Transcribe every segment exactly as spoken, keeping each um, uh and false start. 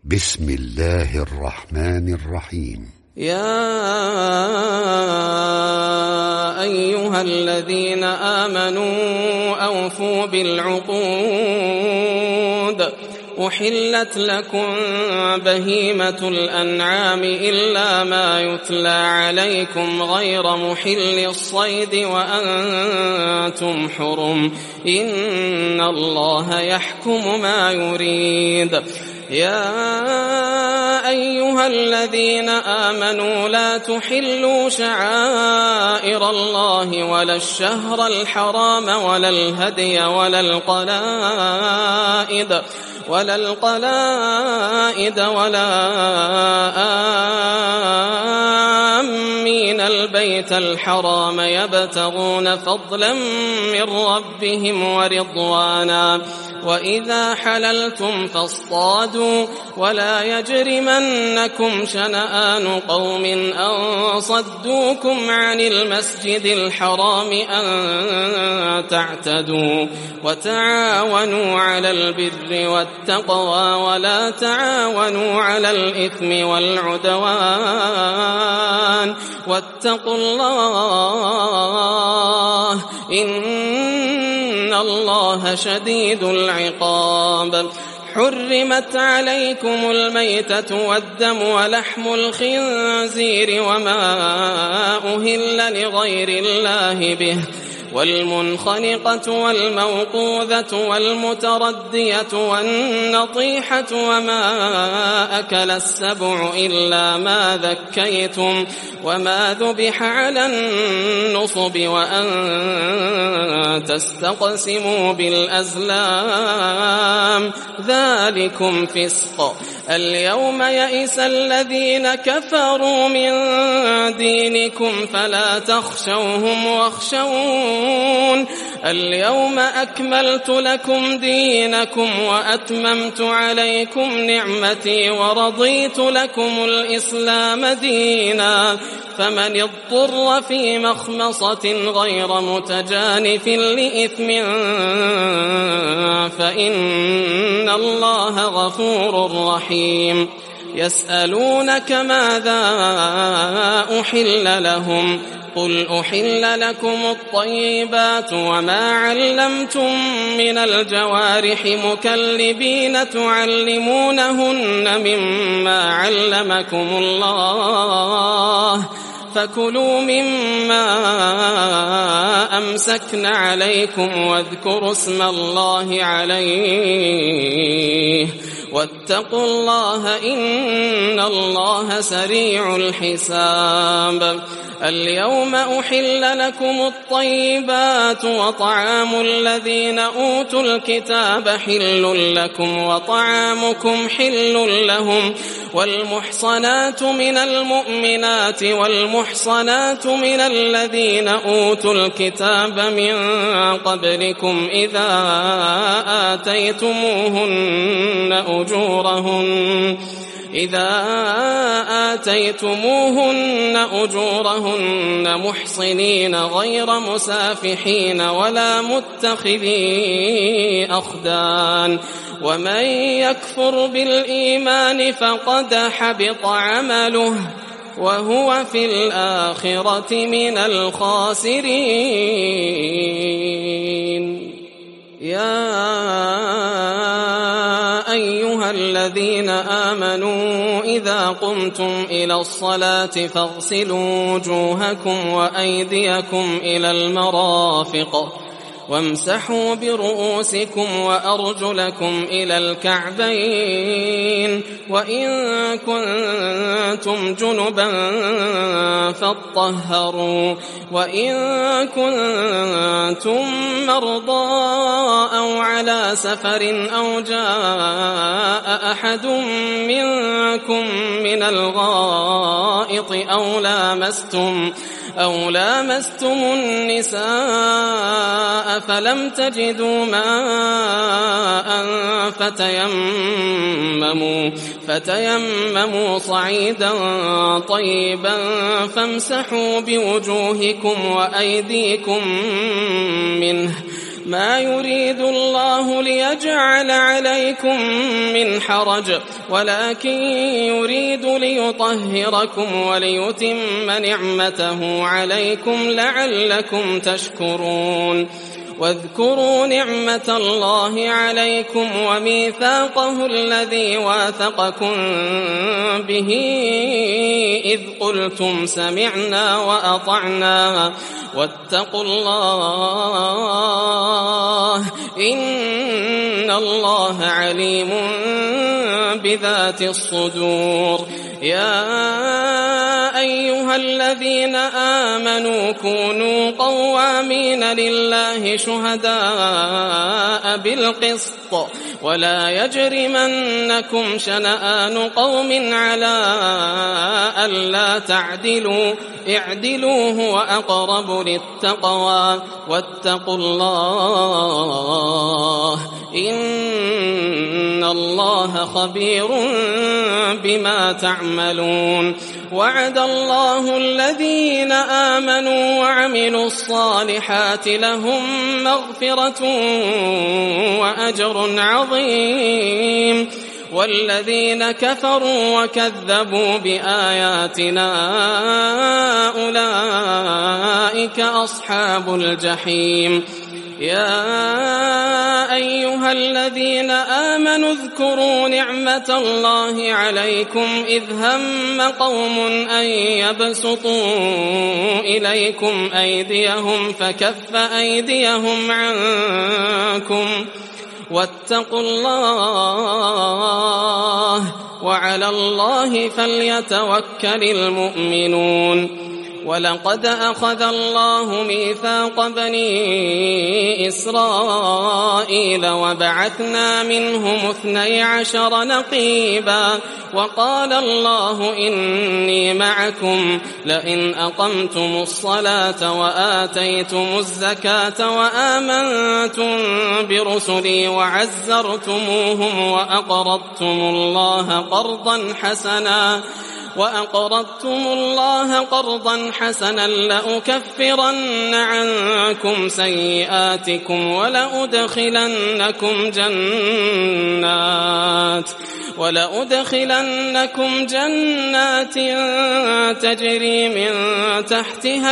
بسم الله الرحمن الرحيم. يا أيها الذين آمنوا أوفوا بالعقود أحلت لكم بهيمة الأنعام إلا ما يتلى عليكم غير محل الصيد وأنتم حرم إن الله يحكم ما يريد. يا أيها الذين آمنوا لا تحلوا شعائر الله ولا الشهر الحرام ولا الهدي ولا القلائد ولا القلائد ولا آمين البيت الحرام يبتغون فضلا من ربهم ورضوانا وإذا حللتم فاصطادوا ولا يجرمنكم شنآن قوم أن صدوكم عن المسجد الحرام أن تعتدوا وتعاونوا على البر والتقوى ولا تعاونوا على الإثم والعدوان واتقوا الله إن الله شديد العقاب. حرمت عليكم الميتة والدم ولحم الخنزير وما أهل لغير الله به والمنخنقة والموقوذة والمتردية والنطيحة وما أكل السبع إلا ما ذكيتم وما ذبح على النصب وأن تستقسموا بالأزلام ذلكم فسق. اليوم يئس الذين كفروا من دينكم فلا تخشوهم واخشون اليوم أكملت لكم دينكم وأتممت عليكم نعمتي ورضيت لكم الإسلام دينا فمن اضطر في مخمصة غير متجانف لإثم فإن الله غفور رحيم. يسألونك ماذا أحل لهم قل أحل لكم الطيبات وما علمتم من الجوارح مكلبين تعلمونهن مما علمكم الله فكلوا مما أمسكن عليكم واذكروا اسم الله عليه واتقوا الله إن الله سريع الحساب. اليوم أحل لكم الطيبات وطعام الذين أوتوا الكتاب حل لكم وطعامكم حل لهم والمحصنات من المؤمنات والمحصنات من الذين أوتوا الكتاب من قبلكم إذا آتيتموهن أجورهن إذا آتيتموهن أجورهن محصنين غير مسافحين ولا متخذي أخدان ومن يكفر بالإيمان فقد حبط عمله وهو في الآخرة من الخاسرين. يا أيها الذين آمنوا إذا قمتم إلى الصلاة فاغسلوا وجوهكم وأيديكم إلى المرافق وامسحوا برؤوسكم وأرجلكم إلى الكعبين وإن كنتم جنبا فاطهروا وإن كنتم مرضى أو على سفر أو جاء أحد منكم من الغائط أو لامستم أو لامستم النساء فلم تجدوا ماء فتيمموا, فتيمموا صعيدا طيبا فامسحوا بوجوهكم وأيديكم منه ما يريد الله ليجعل عليكم من حرج ولكن يريد ليطهركم وليتم نعمته عليكم لعلكم تشكرون واذكروا نعمة الله عليكم وميثاقه الذي واثقكم به إذ قلتم سمعنا وأطعنا واتقوا الله إن الله عليم بذات الصدور يا أيها الذين آمنوا كونوا قوامين لله شهداء بالقسط ولا يجرمنكم شنآن قوم على ألا تعدلوا اعدلوا هو أقرب للتقوى واتقوا الله إن الله خبير بما تعملون وعد الله الذين آمنوا وعملوا الصالحات لهم مغفرة وأجر عظيم والذين كفروا وكذبوا بآياتنا أولئك أصحاب الجحيم يا أيها الذين آمنوا اذكروا نعمة الله عليكم إذ هم قوم أن يبسطوا إليكم أيديهم فكف أيديهم عنكم واتقوا الله وعلى الله فليتوكل المؤمنون ولقد أخذ الله ميثاق بني إسرائيل وبعثنا منهم اثني عشر نقيبا وقال الله إني معكم لئن أقمتم الصلاة وآتيتم الزكاة وآمنتم برسلي وعزرتموهم وأقرضتم الله قرضا حسنا وأقرضتم الله قرضا حسنا لأكفرن عنكم سيئاتكم ولأدخلنكم جنات ولأدخلنكم جنات تجري من تحتها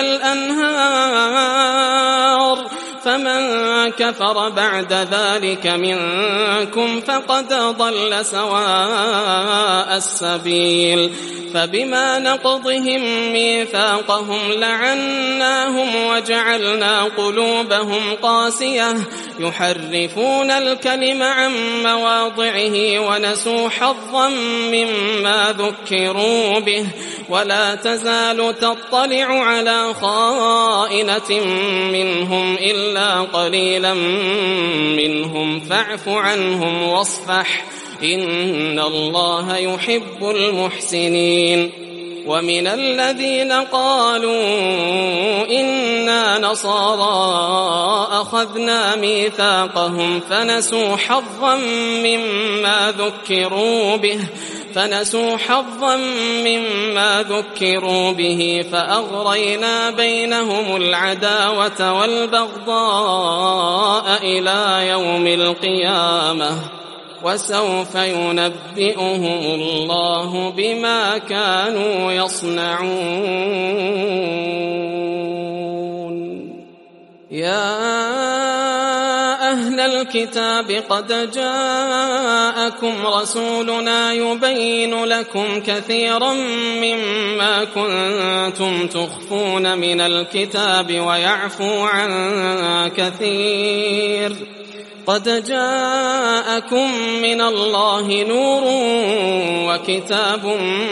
الأنهار فمن كفر بعد ذلك منكم فقد ضل سواء السبيل فبما نقضهم ميثاقهم لعناهم وجعلنا قلوبهم قاسية يحرفون الكلم عن مواضعه ونسوا حظا مما ذكروا به ولا تزال تطلع على خائنة منهم إلا قليلا منهم فاعف عنهم واصفح إن الله يحب المحسنين ومن الذين قالوا إنا نصارى أخذنا ميثاقهم فنسوا حظا مما ذكروا به فنسوا حظا مما ذكروا به فأغرينا بينهم العداوة والبغضاء إلى يوم القيامة وسوف ينبئهم الله بما كانوا يصنعون يا أهل الكتاب قد جاءكم رسولنا يبين لكم كثيرا مما كنتم تخفون من الكتاب ويعفو عن كثير قد جاءكم من الله نور وكتاب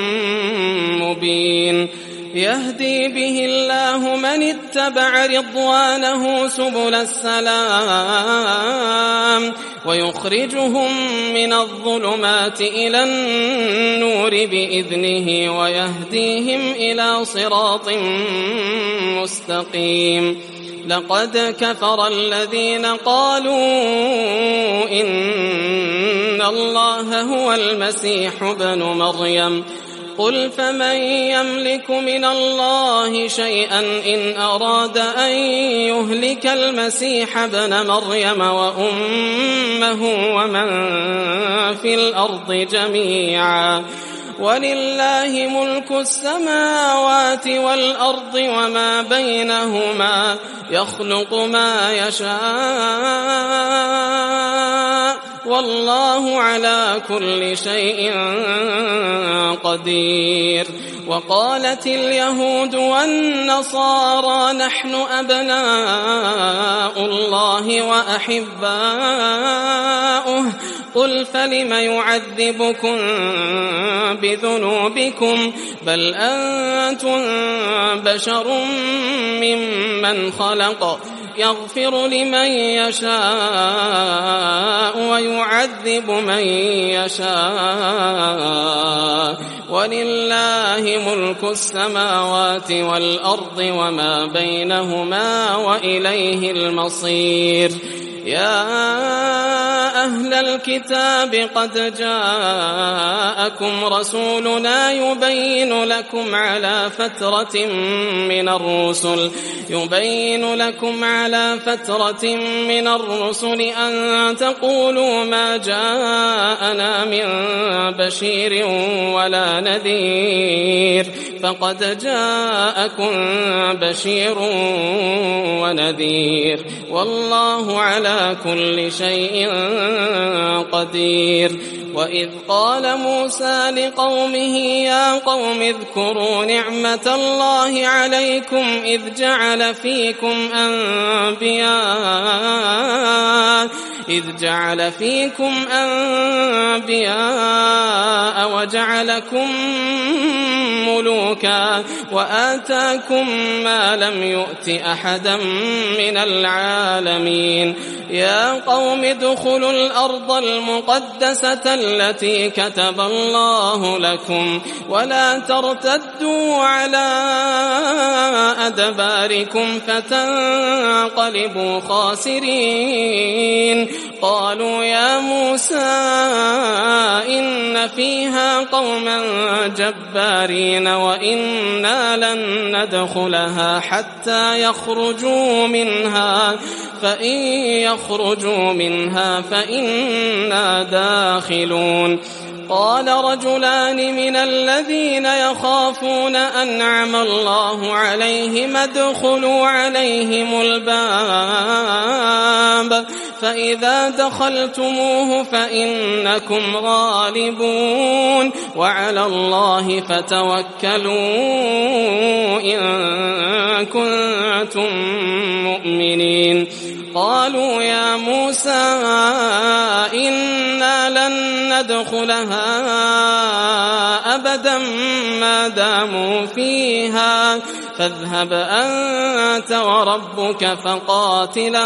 مبين يهدي به الله من اتبع رضوانه سبل السلام ويخرجهم من الظلمات إلى النور بإذنه ويهديهم إلى صراط مستقيم لقد كفر الذين قالوا إن الله هو المسيح ابن مريم قل فمن يملك من الله شيئا إن أراد أن يهلك المسيح ابن مريم وأمه ومن في الأرض جميعا ولله ملك السماوات والأرض وما بينهما يخلق ما يشاء والله على كل شيء قدير. وقالت اليهود والنصارى نحن أبناء الله وأحباؤه قل فلم يعذبكم بذنوبكم بل أنتم بشر ممن خلق يغفر لمن يشاء ويعذب من يشاء ولله ملك السماوات والأرض وما بينهما وإليه المصير. يا أهل الكتاب قد جاءكم رسولنا يبين لكم على فترة من الرسل يبين لكم على فترة من الرسل أن تقولوا ما جاءنا من بشير ولا نذير فقد جاءكم بشير ونذير والله على كل شيء قدير. وإذ قال موسى لقومه يا قوم اذكروا نعمة الله عليكم إذ جعل فيكم أنبياء إذ جعل فيكم أنبياء وجعلكم ملوكا وآتاكم ما لم يؤت أحدا من العالمين. يا قوم ادخلوا الأرض المقدسة التي كتب الله لكم ولا ترتدوا على أدباركم فتنقلبوا خاسرين. قالوا يا موسى إن فيها قوما جبارين وإنا لن ندخلها حتى يخرجوا منها فإن يخرجوا منها فإنا داخلون. قال رجلان من الذين يخافون أنعم الله عليهم ادخلوا عليهم الباب فإذا دخلتموه فإنكم غالبون وعلى الله فتوكلوا إن كنتم مؤمنين. قالوا يا موسى إنا لن ندخلها أبدا ما داموا فيها فاذهب أنت وربك فقاتلا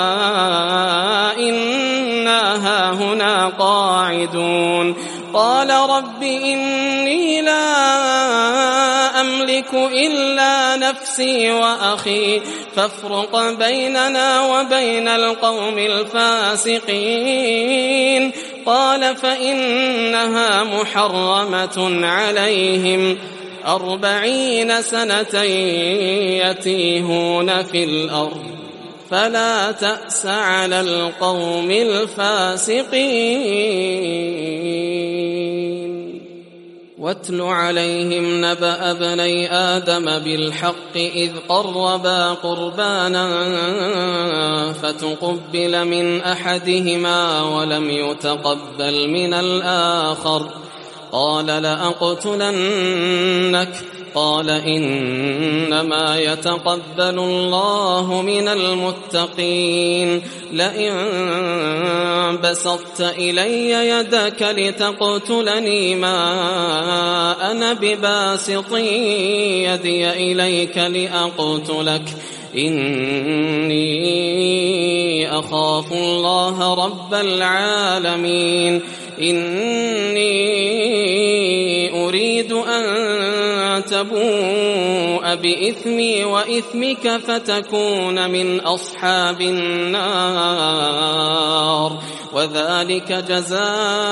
إنا هاهنا قاعدون. قال رب إني لا أملك إلا نفسي وأخي فافرق بيننا وبين القوم الفاسقين. قال فإنها محرمة عليهم أربعين سنة يتيهون في الأرض فلا تأس على القوم الفاسقين. واتل عليهم نبأ ابني آدم بالحق إذ قربا قربانا فتقبل من أحدهما ولم يتقبل من الآخر قال لأقتلنك قال إنما يتقبل الله من المتقين. لئن بسطت إلي يدك لتقتلني ما أنا بباسط يدي إليك لأقتلك إني أخاف الله رب العالمين. إني أريد أن تبوء بإثمي وإثمك فتكون من أصحاب النار وذلك جزاء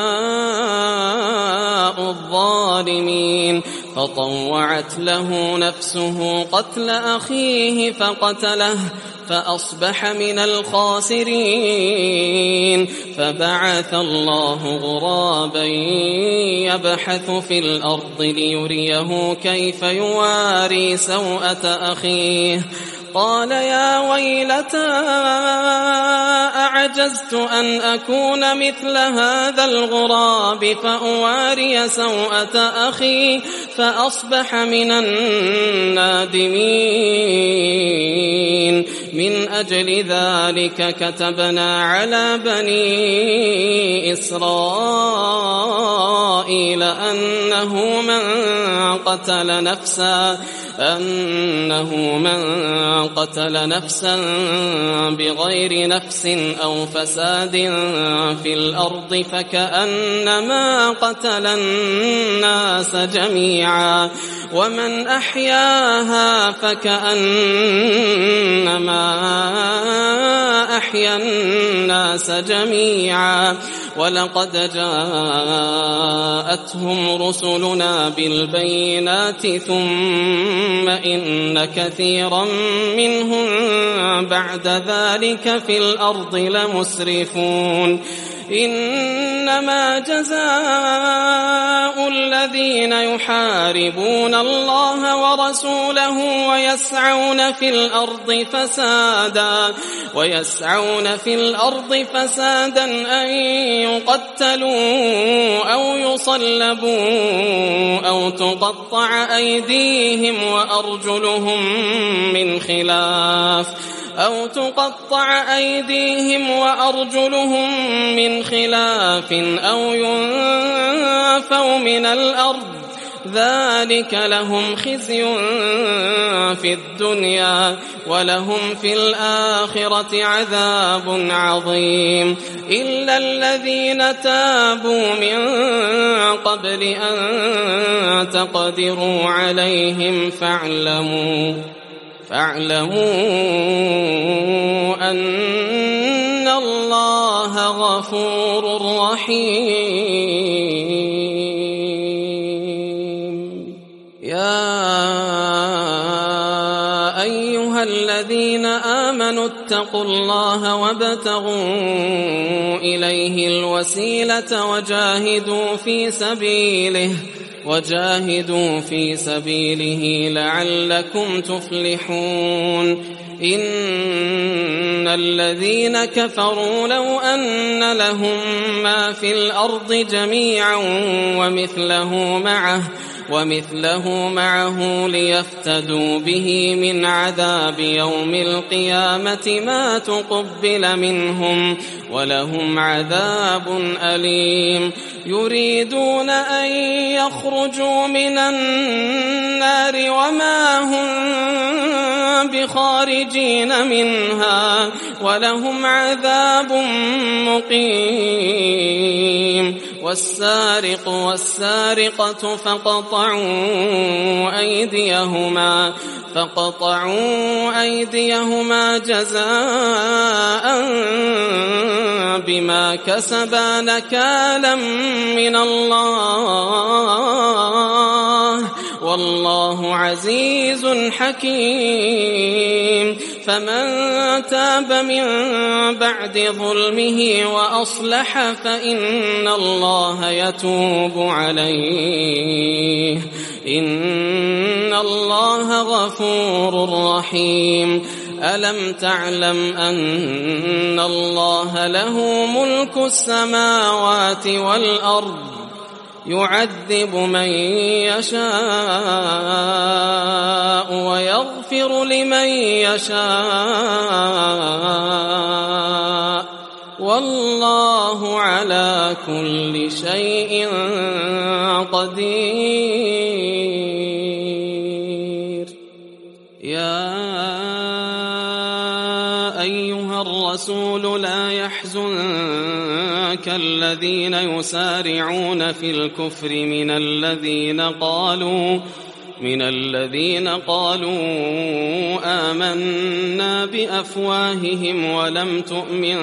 الظالمين. فطوعت له نفسه قتل أخيه فقتله فأصبح من الخاسرين. فبعث الله غرابا يبحث في الأرض ليريه كيف يواري سوءة أخيه. قال يا ويلتى أعجزت أن أكون مثل هذا الغراب فأواري سوءة أخي فأصبح من النادمين. من أجل ذلك كتبنا على بني إسرائيل أنه من قتل نفسا أنه من قتل نفسا بغير نفس أو فساد في الأرض فكأنما قتل الناس جميعا ومن أحياها فكأنما أحيا الناس جميعا. ولقد جاءتهم رسلنا بالبينات ثم إن كثيرا منهم بعد ذلك في الأرض لمسرفون. إنما جزاء الذين يحاربون الله ورسوله ويسعون في الأرض فسادا ويسعون في الأرض فسادا أن يقتلوا أو يصلبوا أو تقطع أيديهم وأرجلهم من خلاف أو تقطع أيديهم وأرجلهم من خلاف أو ينفوا من الأرض ذلك لهم خزي في الدنيا ولهم في الآخرة عذاب عظيم. إلا الذين تابوا من قبل أن تقدروا عليهم فاعلموا فاعلموا أن الله غفور رحيم. يا أيها الذين آمنوا اتقوا الله وابتغوا إليه الوسيلة وجاهدوا في سبيله وجاهدوا في سبيله لعلكم تفلحون. إن الذين كفروا لو أن لهم ما في الأرض جميعا ومثله معه ومثله معه ليفتدوا به من عذاب يوم القيامة ما تقبل منهم ولهم عذاب أليم. يريدون أن يخرجوا من النار وما هم بخارجين منها ولهم عذاب مقيم. والسارق والسارقة فقطعوا أيديهما فقطعوا أيديهما جزاء بما كسبا نكالا من الله والله عزيز حكيم. فمن تاب من بعد ظلمه وأصلح فإن الله يتوب عليه إن الله غفور رحيم. ألم تعلم أن الله له ملك السماوات والأرض يعذب من يشاء ويغفر لمن يشاء والله على كل شيء قدير. يا أيها الرسول لا يحزنك الذين يسارعون في الكفر من الذين قالوا من الذين قالوا آمنا بأفواههم ولم تؤمن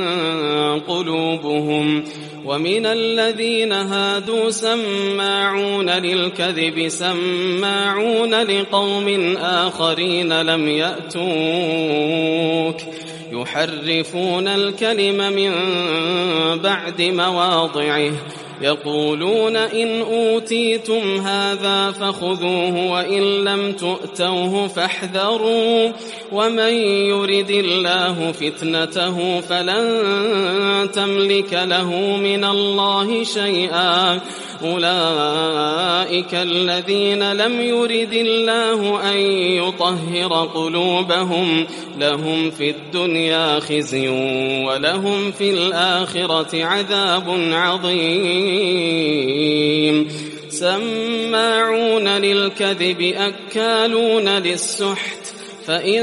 قلوبهم ومن الذين هادوا سماعون للكذب سماعون لقوم آخرين لم يأتوك يحرفون الكلم من بعد مواضعه يقولون إن أوتيتم هذا فخذوه وإن لم تؤتوه فاحذروا ومن يرد الله فتنته فلن تملك له من الله شيئا أولئك الذين لم يرد الله أن يطهر قلوبهم لهم في الدنيا خزي ولهم في الآخرة عذاب عظيم سماعون للكذب أكالون للسحت فإن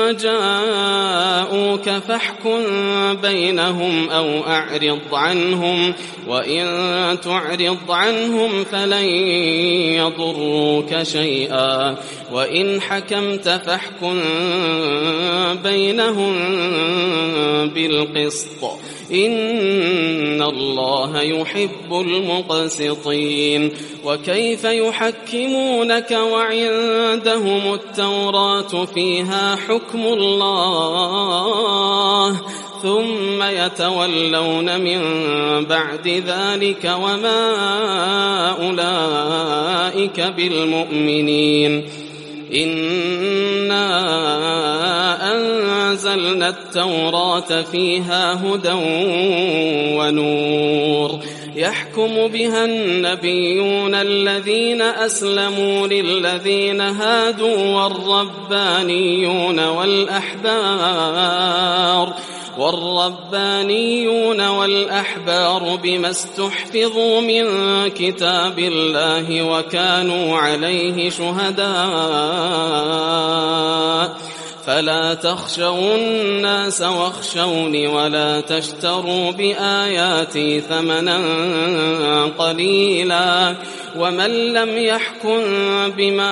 جاءوك فاحكم بينهم أو أعرض عنهم وإن تعرض عنهم فلن يضروك شيئا وإن حكمت فاحكم بينهم بالقسط إن الله يحب المقسطين وكيف يحكمونك وعندهم التوراة فيها حكم الله ثم يتولون من بعد ذلك وما أولئك بالمؤمنين إنا أنزلنا التوراة فيها هدى ونور يحكم بها النبيون الذين أسلموا للذين هادوا والربانيون والأحبار والربانيون والأحبار بما استحفظوا من كتاب الله وكانوا عليه شهداء فلا تخشوا الناس واخشوني ولا تشتروا بآياتي ثمنا قليلا ومن لم يحكم بما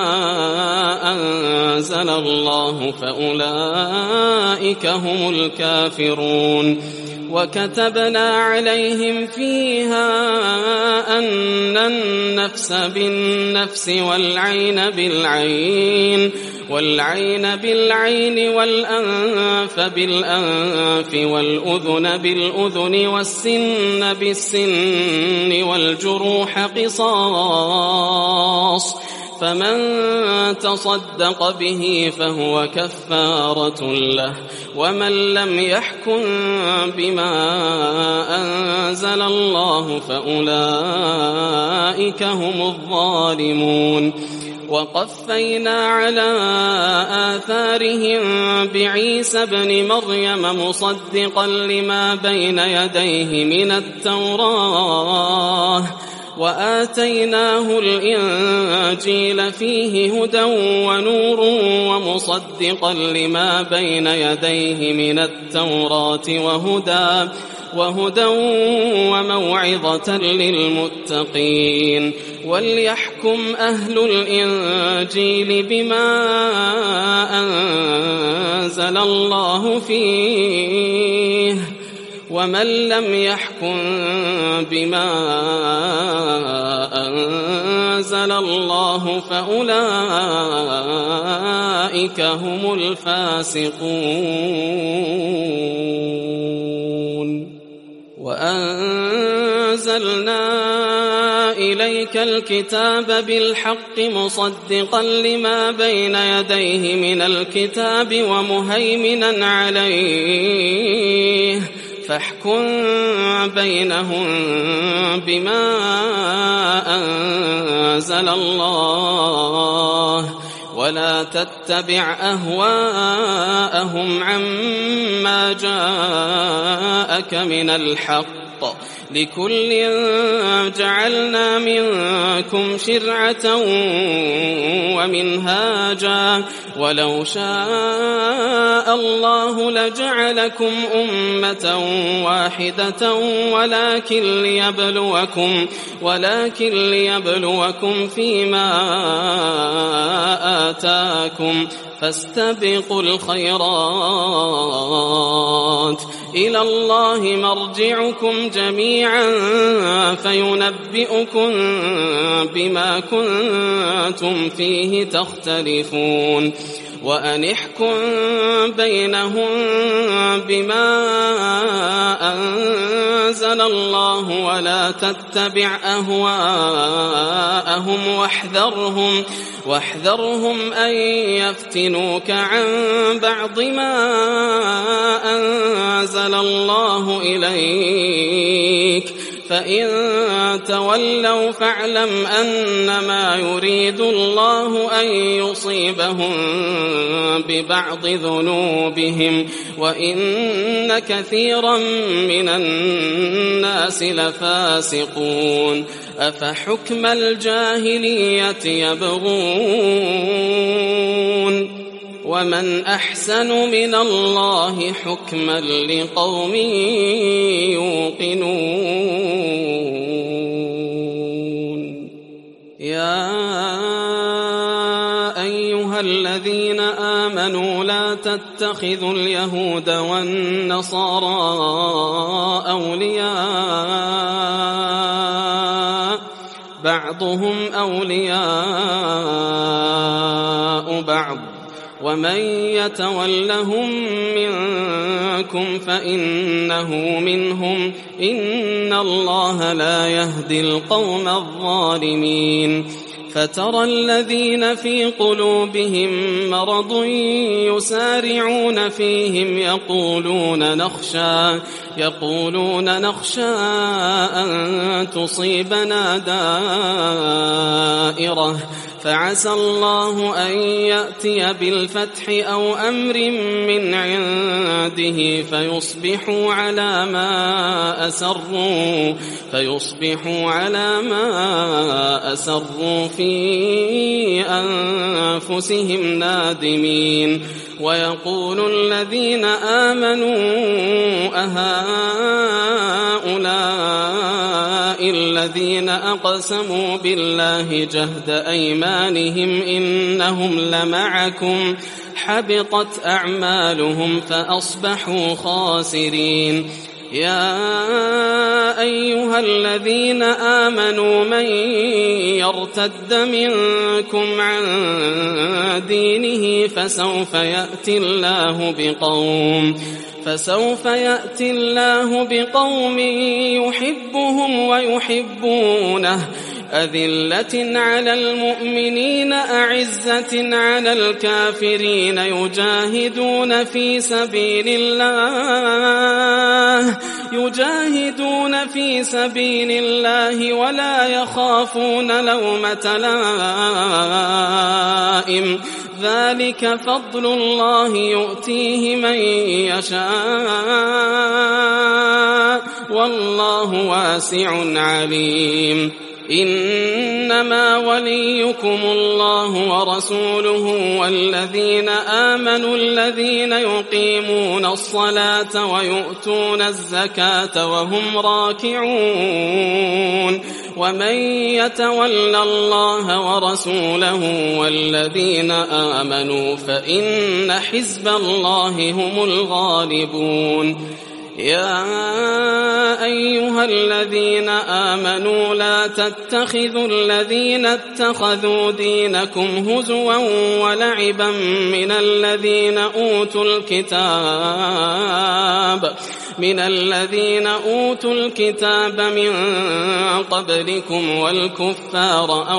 أنزل الله فأولئك هم الكافرون وكتبنا عليهم فيها أن النفس بالنفس والعين بالعين والعين بالعين والأنف بالأنف والأذن بالأذن والسن بالسن والجروح قصاص فمن تصدق به فهو كفارة له ومن لم يحكم بما أنزل الله فأولئك هم الظالمون وقفينا على آثارهم بعيسى ابن مريم مصدقا لما بين يديه من التوراة وآتيناه الإنجيل فيه هدى ونور ومصدقا لما بين يديه من التوراة وهدى وهدى وموعظة للمتقين وليحكم أهل الإنجيل بما أنزل الله فيه ومن لم يحكم بما أنزل الله فأولئك هم الفاسقون وأنزلنا إليك الكتاب بالحق مصدقا لما بين يديه من الكتاب ومهيمنا عليه فاحكم بينهم بما أنزل الله ولا تتبع أهواءهم عما جاءك من الحق لكل جعلنا منكم شرعة ومنهاجا ولو شاء الله لجعلكم أمة واحدة ولكن ليبلوكم ولكن ليبلوكم فيما آتاكم فاستبقوا الخيرات إلى الله مرجعكم جميعا فينبئكم بما كنتم فيه تختلفون وأن احكم بينهم بما أنزل الله ولا تتبع أهواءهم واحذرهم واحذرهم أن يفتنوك عن بعض ما أنزل الله إليك فإن تولوا فاعلم أنما يريد الله أن يصيبهم ببعض ذنوبهم وإن كثيرا من الناس لفاسقون أفحكم الجاهلية يبغون ومن أحسن من الله حكما لقوم يوقنون يا أيها الذين آمنوا لا تتخذوا اليهود والنصارى أولياء بعضهم أولياء بعض ومن يتولهم منكم فإنه منهم إن الله لا يهدي القوم الظالمين فترى الذين في قلوبهم مرض يسارعون فيهم يقولون نخشى يقولون نخشى أن تصيبنا دائرة فعسى الله أن يأتي بالفتح أو أمر من عنده فيصبحوا على ما أسروا فيصبحوا على ما أسروا في أنفسهم نادمين ويقول الذين آمنوا أهؤلاء الذين أقسموا بالله جهد أيمانهم إنهم لمعكم حبطت أعمالهم فأصبحوا خاسرين يا أيها الذين آمنوا من يرتد منكم عن دينه فسوف يأتي الله بقوم فسوف يأتي الله بقوم يحبهم ويحبونه أذلة على المؤمنين أعزة على الكافرين يجاهدون في سبيل الله يجاهدون في سبيل الله ولا يخافون لومة لائم ذلك فضل الله يؤتيه من يشاء والله واسع عليم إنما وليكم الله ورسوله والذين آمنوا الذين يقيمون الصلاة ويؤتون الزكاة وهم راكعون ومن يتول الله ورسوله والذين آمنوا فإن حزب الله هم الغالبون يا أيها الذين آمنوا لا تتخذوا الذين اتخذوا دينكم هزوا ولعبا من الذين أوتوا الكتاب من الذين أوتوا الكتاب من قبلكم والكفار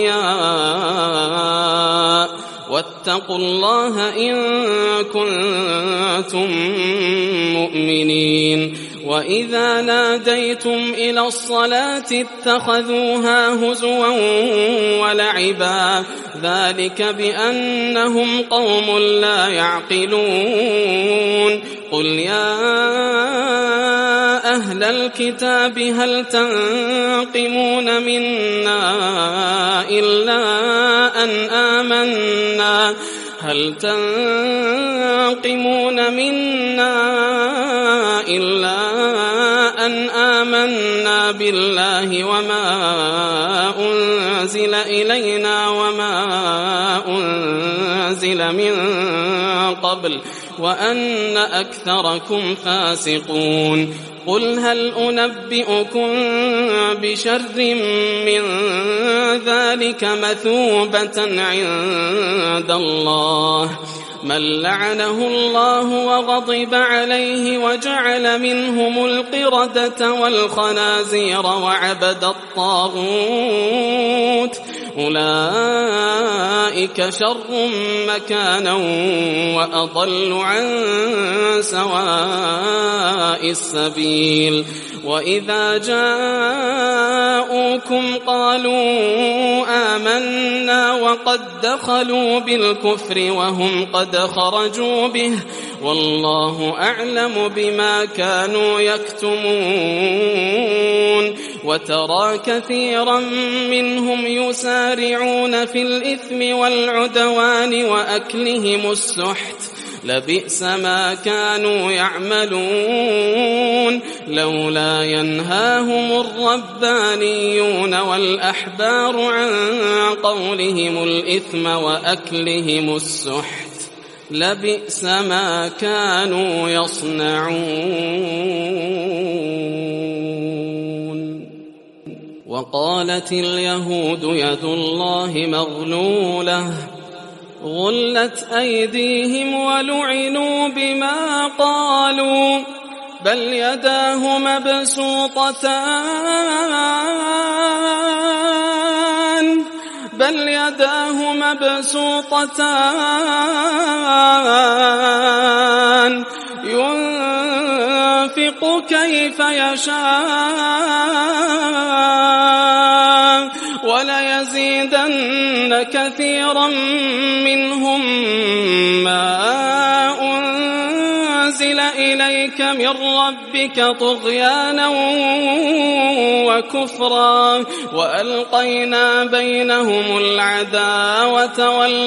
أولياء واتقوا الله إن كنتم مؤمنين وإذا ناديتم إلى الصلاة اتخذوها هزوا ولعبا ذلك بأنهم قوم لا يعقلون قل يا أهل الكتاب هل تنقمون منا إلا أن آمنا هل تنقمون منا إلا أن آمنا بالله وما أنزل إلينا وما أنزل من قبل وأن أكثركم فاسقون قل هل أنبئكم بشر من ذلك مثوبة عند الله من لعنه الله وغضب عليه وجعل منهم القردة والخنازير وعبد الطاغوت أولئك شر مكانا وأضل عن سواء السبيل وإذا جاءوكم قالوا آمنا وقد دخلوا بالكفر وهم قد خرجوا به والله أعلم بما كانوا يكتمون وترى كثيرا منهم يسارعون في الإثم والعدوان وأكلهم السحت لبئس ما كانوا يعملون لولا ينهاهم الربانيون والأحبار عن قولهم الإثم وأكلهم السحت لبئس ما كانوا يصنعون وقالت اليهود يد الله مغلولة غلت أيديهم ولعنوا بما قالوا بل يداه مبسوطتان بل يداه مبسوطتان ينفق كيف يشاء وليزيدن كثيرا منهم ما أنزل إليك من ربك طغيانا وكفرا وألقينا بينهم العداوة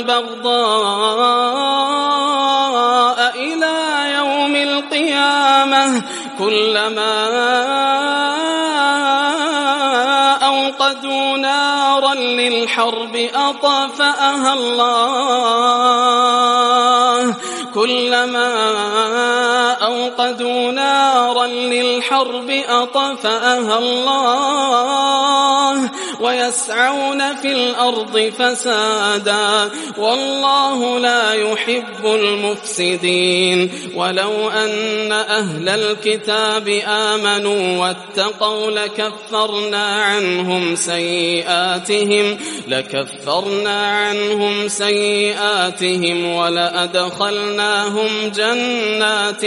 والبغضاء إلى يوم القيامة كلما أوقدوا نارا للحرب أطفأها الله كلما أوقدوا نارا للحرب أطفأها الله ويسعون في الأرض فسادا والله لا يحب المفسدين ولو أن أهل الكتاب آمنوا واتقوا لكفرنا عنهم سيئاتهم لكفرنا عنهم سيئاتهم ولأدخلناهم جنات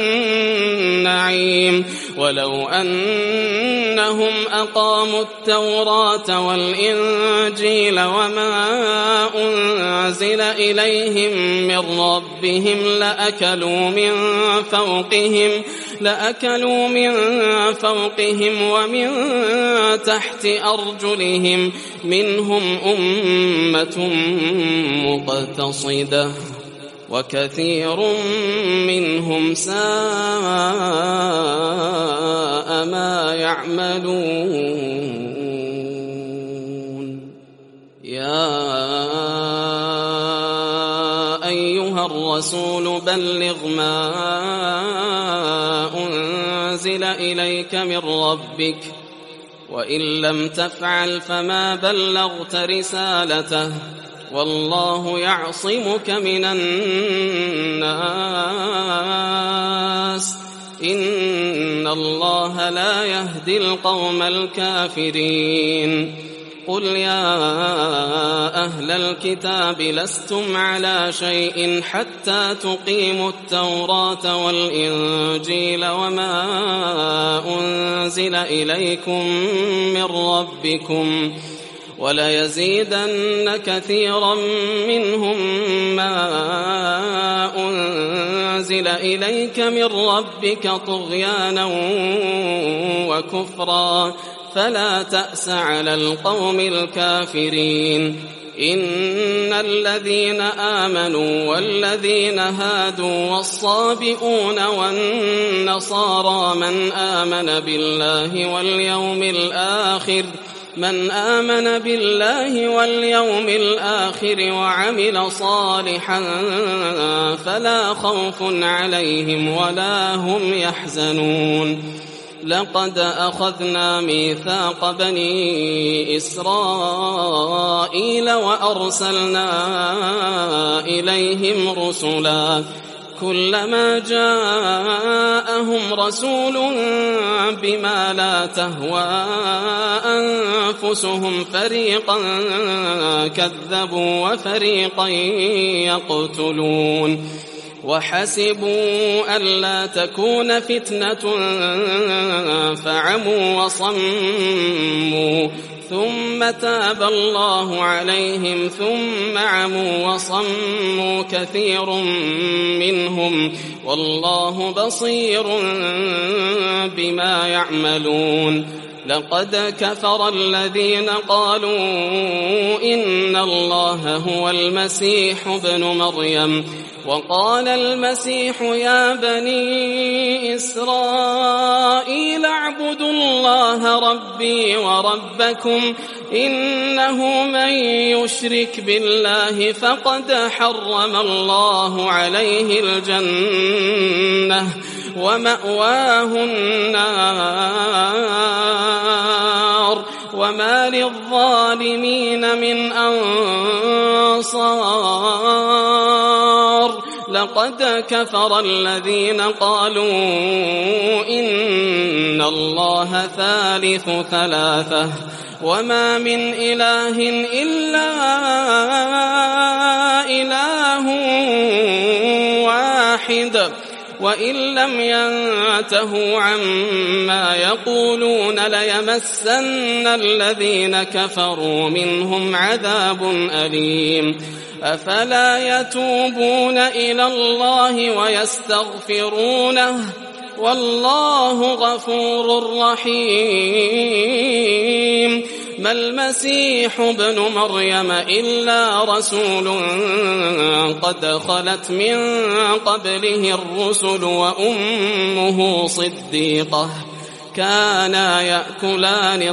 النعيم ولو أنهم أقاموا التوراة والإنجيل وما أنزل إليهم من ربهم لأكلوا من فوقهم لأكلوا من فوقهم ومن تحت أرجلهم منهم أمة مقتصدة وكثير منهم ساء ما يعملون يا أيها الرسول بلغ ما أنزل إليك من ربك وإن لم تفعل فما بلغت رسالته والله يعصمك من الناس إن الله لا يهدي القوم الكافرين قل يا أهل الكتاب لستم على شيء حتى تقيموا التوراة والإنجيل وما أنزل إليكم من ربكم وليزيدن كثيرا منهم ما أنزل إليك من ربك طغيانا وكفرا فلا تأس على القوم الكافرين. إن الذين آمنوا والذين هادوا والصابئون والنصارى من آمن بالله واليوم الآخر من آمن بالله واليوم الآخر وعمل صالحا فلا خوف عليهم ولا هم يحزنون. لقد أخذنا ميثاق بني إسرائيل وأرسلنا إليهم رسلا كلما جاءهم رسول بما لا تهوى أنفسهم فريقا كذبوا وفريقا يقتلون وحسبوا ألا تكون فتنة فعموا وصموا ثم تاب الله عليهم ثم عموا وصموا كثير منهم والله بصير بما يعملون. لقد كفر الذين قالوا إن الله هو المسيح ابن مريم وقال المسيح يا بني إسرائيل اعبدوا الله ربي وربكم إنه من يشرك بالله فقد حرم الله عليه الجنة ومأواه النار وما للظالمين من أنصار. لقد كفر الذين قالوا إن الله ثالث ثلاثة وما من إله إلا إله واحد وإن لم ينتهوا عما يقولون ليمسن الذين كفروا منهم عذاب أليم. أفلا يتوبون إلى الله ويستغفرونه والله غفور رحيم. ما المسيح ابن مريم إلا رسول قد خلت من قبله الرسل وأمه صديقة كانا يأكلان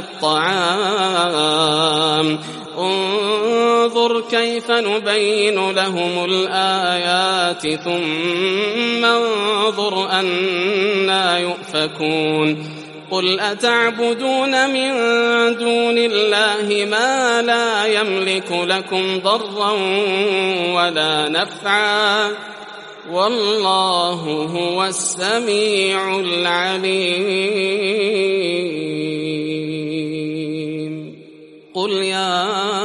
الطعام انظر كيف نبين لهم الآيات ثم انظر أنا يؤفكون. قل أتعبدون من دون الله ما لا يملك لكم ضرا ولا نفعا والله هو السميع العليم. قل يا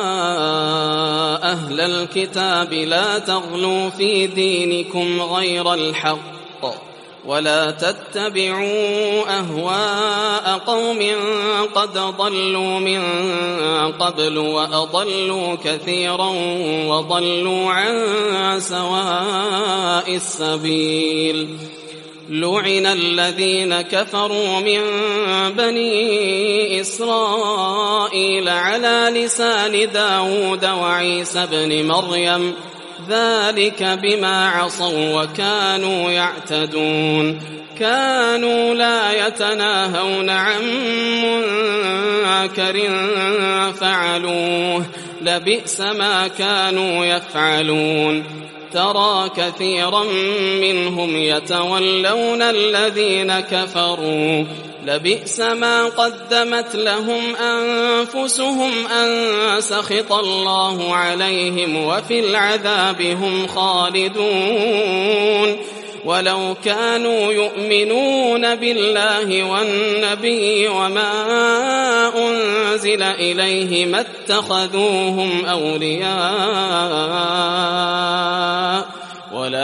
أهل الكتاب لا تغلوا في دينكم غير الحق ولا تتبعوا أهواء قوم قد ضلوا من قبل وأضلوا كثيرا وضلوا عن سواء السبيل. لعن الذين كفروا من بني إسرائيل على لسان داود وعيسى بن مريم ذلك بما عصوا وكانوا يعتدون. كانوا لا يتناهون عن منكر فعلوه لبئس ما كانوا يفعلون. ترى كثيرا منهم يتولون الذين كفروا لبئس ما قدمت لهم أنفسهم أن سخط الله عليهم وفي العذاب هم خالدون. ولو كانوا يؤمنون بالله والنبي وما أنزل إليه ما اتخذوهم أولياء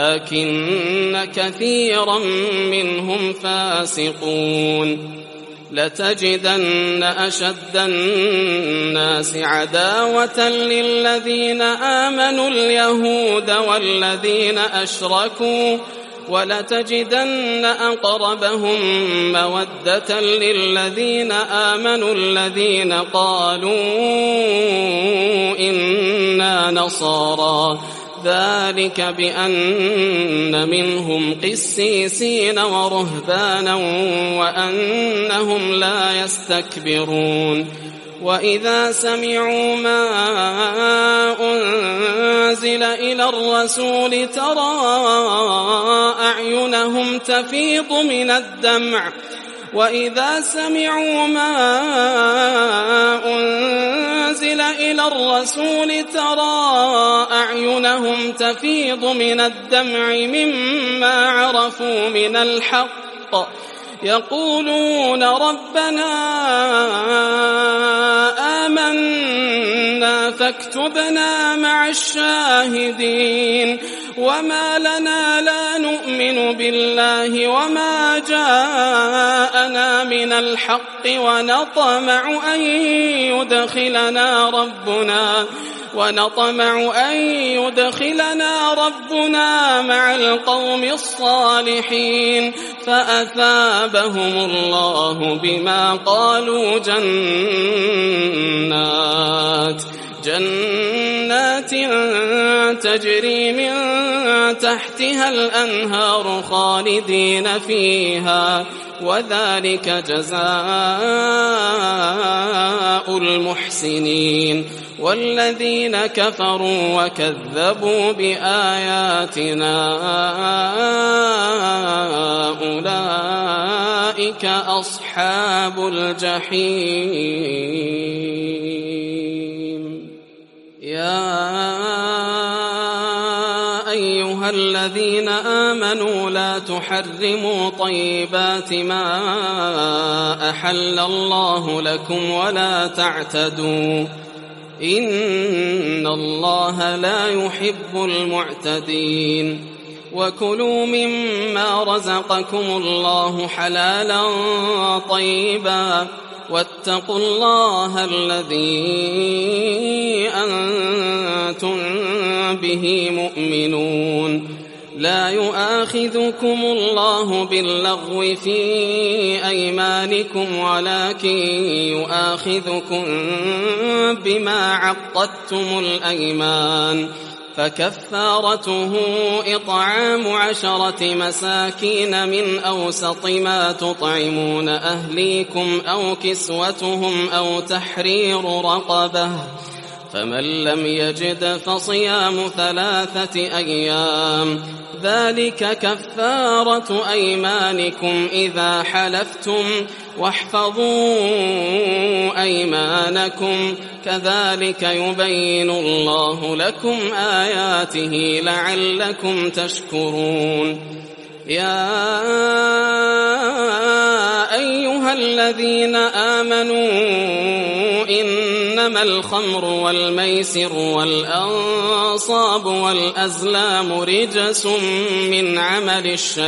ولكن كثيرا منهم فاسقون. لتجدن أشد الناس عداوة للذين آمنوا اليهود والذين أشركوا ولتجدن أقربهم مودة للذين آمنوا الذين قالوا إنا نصارى ذلك بأن منهم قسيسين ورهبانا وأنهم لا يستكبرون وإذا سمعوا ما أنزل إلى الرسول ترى أعينهم تفيض من الدمع وإذا سمعوا ما أنزل إلى الرسول ترى أعينهم تفيض من الدمع مما عرفوا من الحق يقولون ربنا آمنا فاكتبنا مع الشاهدين وما لنا لا نؤمن بالله وما جاءنا من الحق ونطمع أن يدخلنا ربنا ونطمع أن يدخلنا ربنا مع القوم الصالحين فأثابهم الله بما قالوا جنات جنات تجري من تحتها الأنهار خالدين فيها وذلك جزاء المحسنين والذين كفروا وكذبوا بآياتنا أولئك أصحاب الجحيم يا أيها الذين آمنوا لا تحرموا طيبات ما أحل الله لكم ولا تعتدوا إن الله لا يحب المعتدين وكلوا مما رزقكم الله حلالا طيبا واتقوا الله الذي أنتم به مؤمنون لا يؤاخذكم الله باللغو في أيمانكم ولكن يؤاخذكم بما عقدتم الأيمان فكفارته إطعام عشرة مساكين من أوسط ما تطعمون أهليكم أو كسوتهم أو تحرير رقبة فمن لم يجد فصيام ثلاثة أيام ذلك كفارة أيمانكم إذا حلفتم واحفظوا أيمانكم كذلك يبين الله لكم آياته لعلكم تشكرون يا أيها الذين آمنوا إنما الخمر والميسر والأنصاب والأزلام رجس من عمل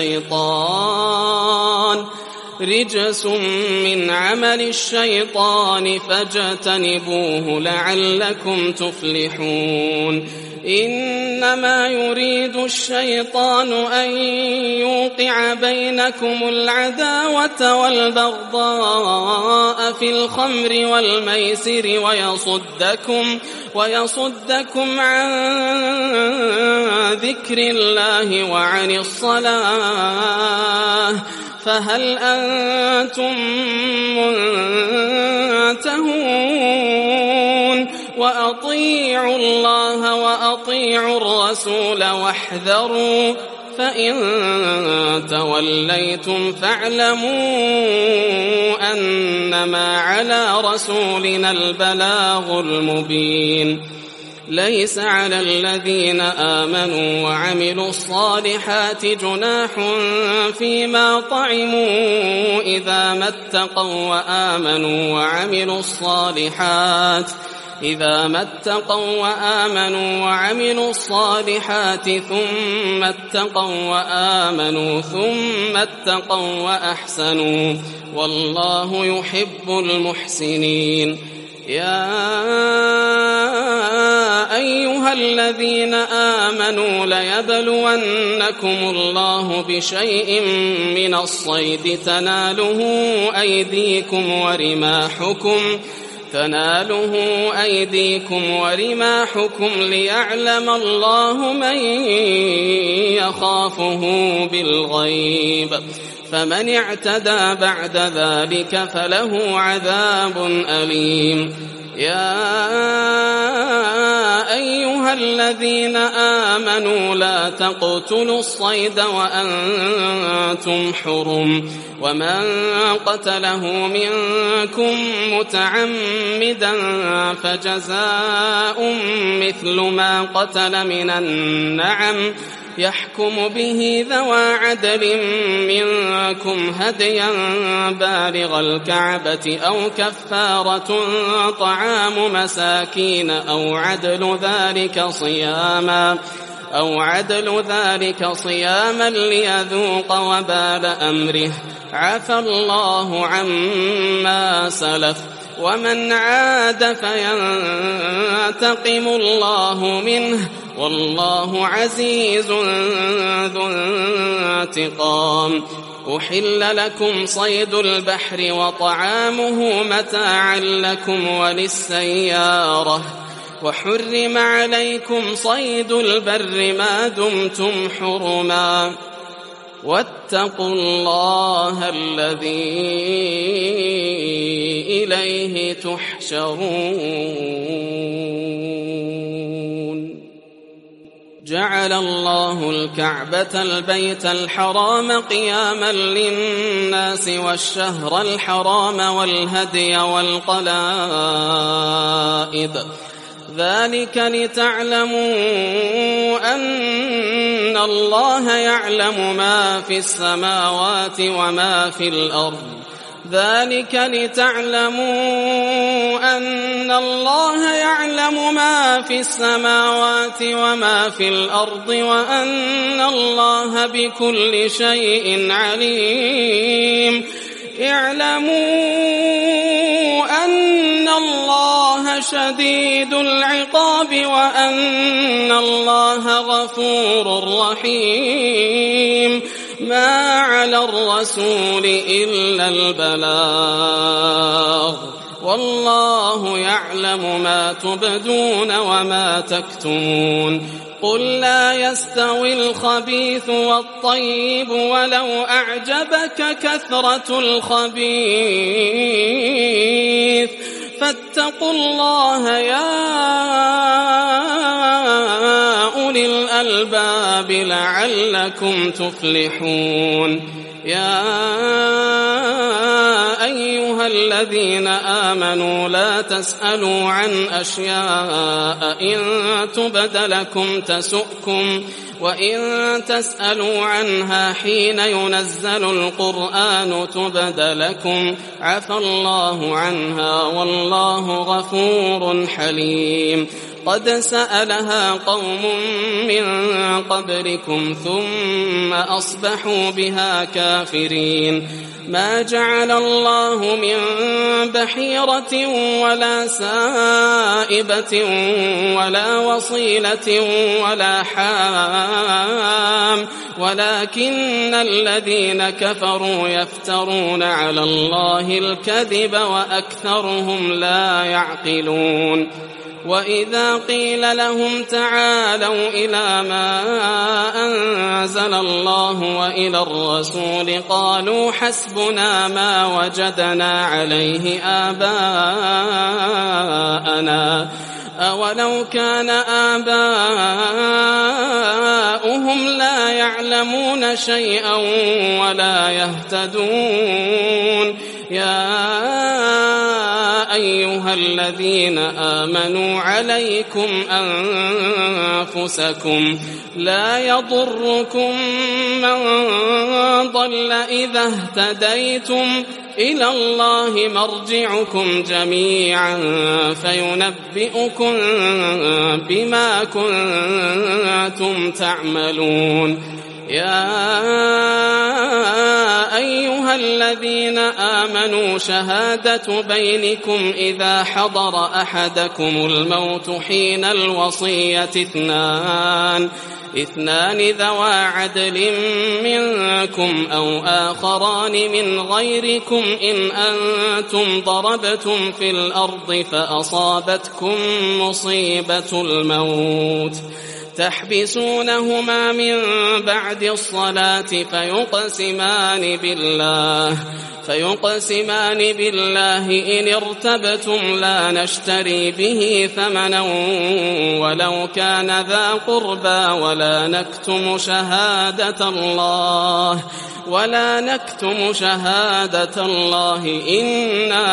الشيطان رجس من عمل الشيطان فاجتنبوه لعلكم تفلحون إنما يريد الشيطان أن يوقع بينكم العداوة والبغضاء في الخمر والميسر ويصدكم ويصدكم عن ذكر الله وعن الصلاة فهل أنتم منتهون وأطيعوا الله وأطيعوا الرسول واحذروا فإن توليتم فاعلموا أنما على رسولنا البلاغ المبين ليس على الذين آمنوا وعملوا الصالحات جناح فيما طعموا إذا ما اتقوا وآمنوا وعملوا الصالحات إذا ما اتقوا وآمنوا وعملوا الصالحات ثم اتقوا وآمنوا ثم اتقوا وأحسنوا والله يحب المحسنين. يا أيها الذين آمنوا ليبلونكم الله بشيء من الصيد تناله أيديكم ورماحكم تناله أيديكم ورماحكم ليعلم الله من يخافه بالغيب فمن اعتدى بعد ذلك فله عذاب أليم. يا أيها الذين آمنوا لا تقتلوا الصيد وأنتم حرم ومن قتله منكم متعمدا فجزاء مثل ما قتل من النعم يحكم به ذوى عدل منكم هديا بالغ الكعبة أو كفارة طعام مساكين أو عدل ذلك صياما أو عدل ذلك صياما ليذوق وبال أمره عفى الله عما سلف ومن عاد فينتقم الله منه والله عزيز ذو انتقام. أحل لكم صيد البحر وطعامه متاعا لكم وللسيارة وحرم عليكم صيد البر ما دمتم حرما واتقوا الله الذي إليه تحشرون. جعل الله الكعبة البيت الحرام قياما للناس والشهر الحرام والهدي والقلائد ذلك لتعلموا أن الله يعلم ما في السماوات وما في الأرض ذلك لتعلموا أن الله يعلم ما في السماوات وما في الأرض وأن الله بكل شيء عليم. اعلموا أن الله شديد العقاب وأن الله غفور رحيم. ما على الرسول إلا البلاغ والله يعلم ما تبدون وما تكتمون. قل لا يستوي الخبيث والطيب ولو أعجبك كثرة الخبيث فاتقوا الله يا أولي الألباب لعلكم تفلحون. يا أيها الذين آمنوا لا تسألوا عن أشياء إن تبد لكم تسؤكم وإن تسألوا عنها حين ينزل القرآن تبد لكم عفى الله عنها والله غفور حليم. قد سألها قوم من قبلكم ثم أصبحوا بها كافرين. ما جعل الله من بحيرة ولا سائبة ولا وصيلة ولا حام ولكن الذين كفروا يفترون على الله الكذب وأكثرهم لا يعقلون. وإذا قيل لهم تعالوا إلى ما أنزل الله وإلى الرسول قالوا حسبنا ما وجدنا عليه آباءنا أولو كان آباؤهم لا يعلمون شيئا ولا يهتدون. يا أيها الذين آمنوا عليكم أنفسكم لا يضركم من ضل إذا اهتديتم إلى الله مرجعكم جميعا فينبئكم بما كنتم تعملون. يا أيها الذين آمنوا شهادة بينكم إذا حضر أحدكم الموت حين الوصية اثنان اثنان ذوى عدل منكم أو آخران من غيركم إن أنتم ضربتم في الأرض فأصابتكم مصيبة الموت تحبسونهما من بعد الصلاة فيقسمان بالله فيقسمان بالله إن ارتبتم لا نشتري به ثمنا ولو كان ذا قربى ولا نكتم شهادة الله ولا نكتم شهادة الله إنا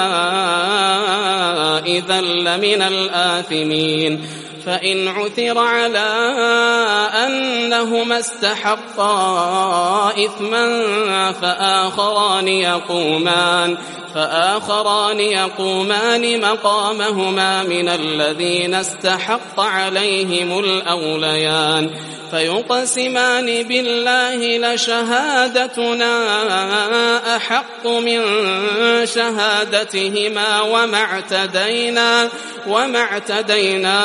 إذا لمن الآثمين. فإن عثر على أنهما استحقا إثما فآخران يقومان فآخران يقومان مقامهما من الذين استحق عليهم الأوليان فيقسمان بالله لشهادتنا أحق من شهادتهما وما اعتدينا وما اعتدينا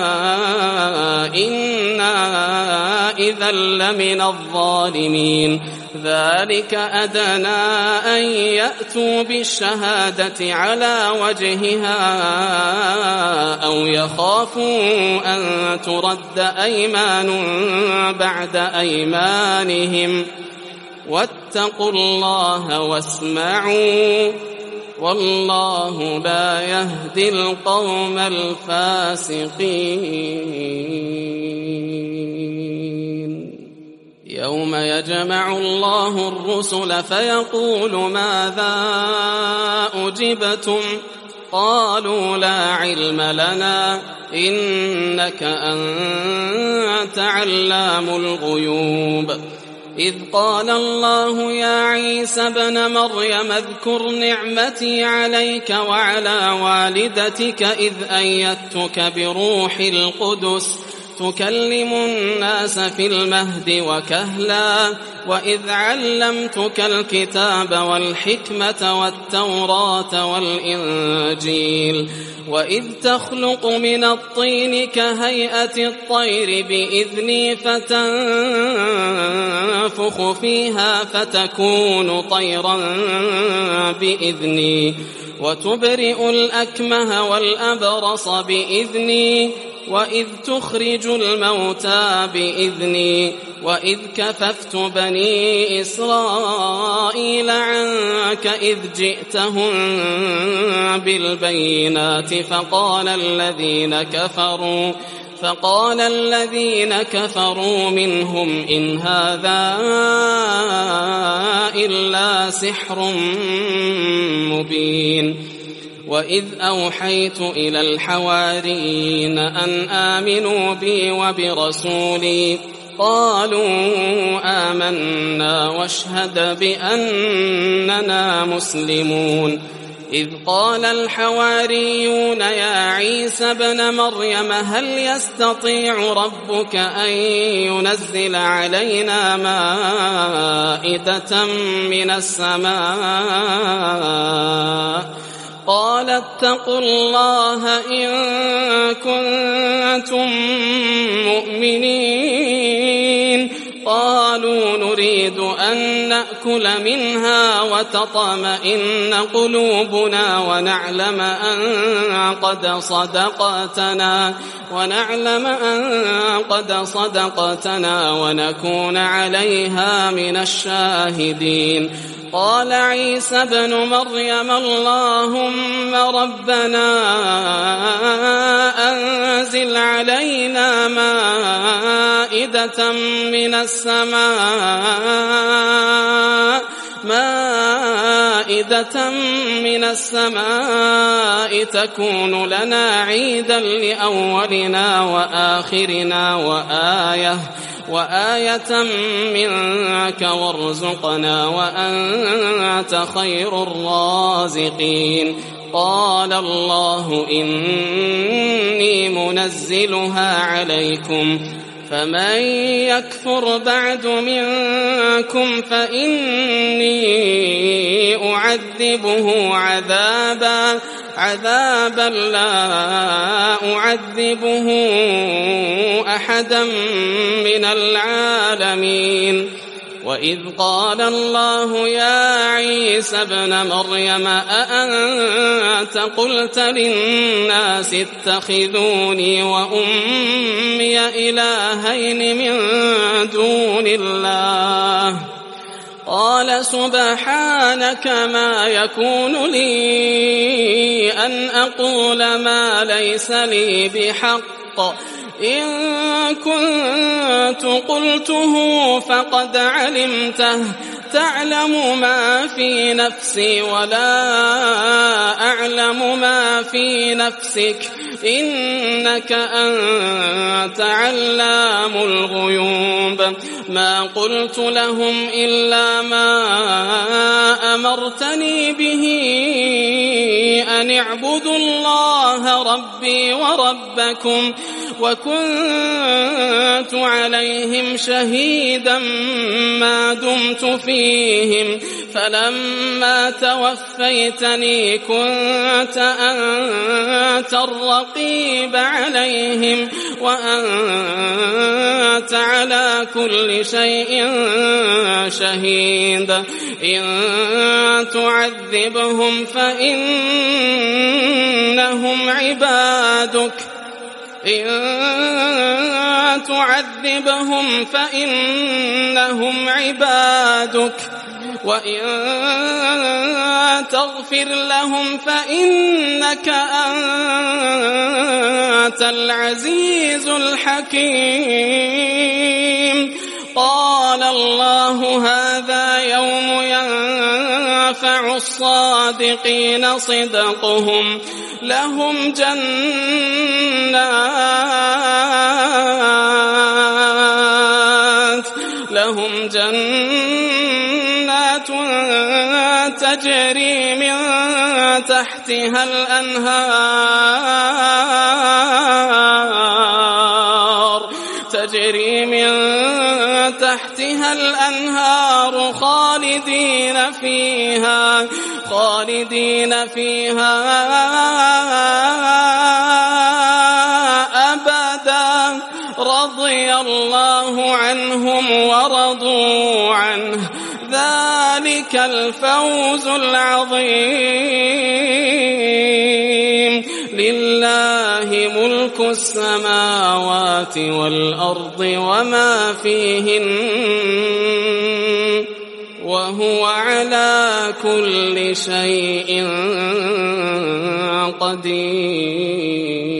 إنا إذا لمن الظالمين. ذلك أدنى أن يأتوا بالشهادة على وجهها أو يخافوا أن ترد أيمان بعد أيمانهم واتقوا الله واسمعوا والله لا يهدي القوم الفاسقين. يوم يجمع الله الرسل فيقول ماذا أجبتم قالوا لا علم لنا إنك أنت علام الغيوب. إذ قال الله يا عيسى ابن مريم اذكر نعمتي عليك وعلى والدتك إذ أيدتك بروح القدس تكلم الناس في المهد وكهلا وإذ علمتك الكتاب والحكمة والتوراة والإنجيل وإذ تخلق من الطين كهيئة الطير بإذني فتنفخ فيها فتكون طيرا بإذني وتبرئ الأكمه والأبرص بإذني وإذ تخرج الموتى بإذني وإذ كففت بني إسرائيل عنك إذ جئتهم بالبينات فقال الذين كفروا فقال الذين كفروا منهم إن هذا إلا سحر مبين. وإذ أوحيت إلى الحواريين أن آمنوا بي وبرسولي قالوا آمنا واشهد بأننا مسلمون. إذ قال الحواريون يا عيسى ابن مريم هل يستطيع ربك أن ينزل علينا مائدة من السماء قال اتقوا الله إن كنتم مؤمنين. قالوا نريد أن نأكل منها وتطمئن قلوبنا ونعلم أن قد صدقتنا ونعلم أن قد صدقتنا ونكون عليها من الشاهدين. قال عيسى ابن مريم اللهم ربنا أنزل علينا مائدة من السماء مائدة من السماء تكون لنا عيدا لأولنا وآخرنا وآية وآية منك وارزقنا وأنت خير الرازقين قال الله إني منزلها عليكم فمن يكفر بعد منكم فإني أعذبه عذابا عذابا لا أعذبه أحدا من العالمين وإذ قال الله يا عيسى ابن مريم أأنت قلت للناس اتخذوني وأمي إلهين من دون الله قال سبحانك ما يكون لي أن أقول ما ليس لي بحق إن كنت قلته فقد علمته تعلم ما في نفسي ولا أعلم ما في نفسك إنك أنت علام الغيوب ما قلت لهم إلا ما أمرتني به أن اعبدوا الله ربي وربكم وكنت عليهم شهيدا ما دمت فيهم فلما توفيتني كنت أنت الرقيب عليهم وأنت على كل شيء شهيد إن تعذبهم فإنهم عبادك إن تعذبهم فإنهم عبادك وإن تغفر لهم فإنك أنت العزيز الحكيم قال الله هذا يوم ينفع الصادقين صدقهم لهم جنات لهم جنات تجري من تحتها الأنهار تجري من تحتها الأنهار خالدين فيها خالدين فيها أبدا رضي الله عنهم ورضوا عنه ذلك الفوز العظيم لله ملك السماوات والأرض وما فيهن وهو على كل شيء قدير.